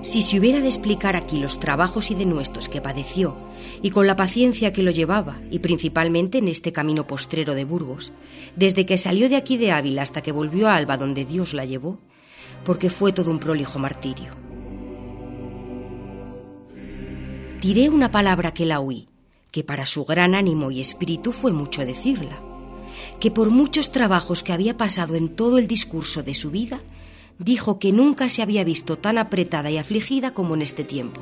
Si se hubiera de explicar aquí los trabajos y denuestos que padeció, y con la paciencia que lo llevaba, y principalmente en este camino postrero de Burgos, desde que salió de aquí de Ávila hasta que volvió a Alba donde Dios la llevó, porque fue todo un prolijo martirio. Diré una palabra que la oí, que para su gran ánimo y espíritu fue mucho decirla, que por muchos trabajos que había pasado en todo el discurso de su vida, dijo que nunca se había visto tan apretada y afligida como en este tiempo.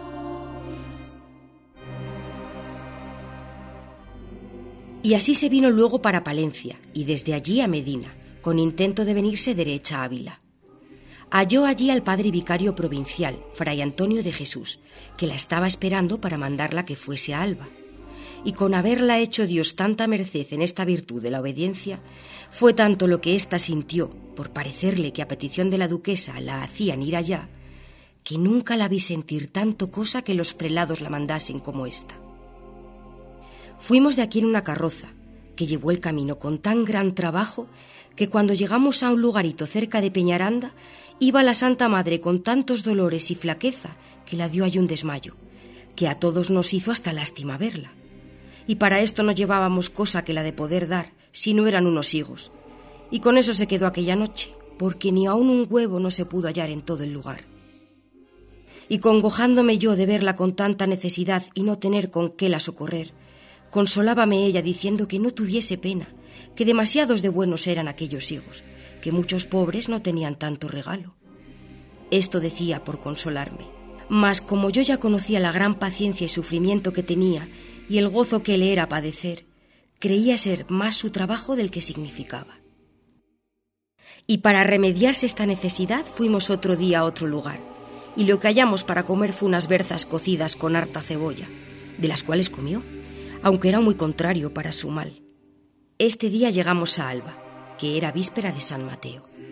Y así se vino luego para Palencia, y desde allí a Medina, con intento de venirse derecha a Ávila. Halló allí al padre vicario provincial, fray Antonio de Jesús, que la estaba esperando para mandarla que fuese a Alba. Y con haberla hecho Dios tanta merced en esta virtud de la obediencia, fue tanto lo que ésta sintió, por parecerle que a petición de la duquesa la hacían ir allá, que nunca la vi sentir tanto cosa que los prelados la mandasen como ésta. Fuimos de aquí en una carroza, que llevó el camino con tan gran trabajo, que cuando llegamos a un lugarito cerca de Peñaranda, iba la Santa Madre con tantos dolores y flaqueza, que la dio allí un desmayo, que a todos nos hizo hasta lástima verla. Y para esto no llevábamos cosa que la de poder dar, si no eran unos higos. Y con eso se quedó aquella noche, porque ni aun un huevo no se pudo hallar en todo el lugar. Y congojándome yo de verla con tanta necesidad y no tener con qué la socorrer, consolábame ella diciendo que no tuviese pena, que demasiados de buenos eran aquellos higos, que muchos pobres no tenían tanto regalo. Esto decía por consolarme. Mas como yo ya conocía la gran paciencia y sufrimiento que tenía y el gozo que le era padecer, creía ser más su trabajo del que significaba. Y para remediarse esta necesidad fuimos otro día a otro lugar, y lo que hallamos para comer fue unas berzas cocidas con harta cebolla, de las cuales comió, aunque era muy contrario para su mal. Este día llegamos a Alba, que era víspera de San Mateo.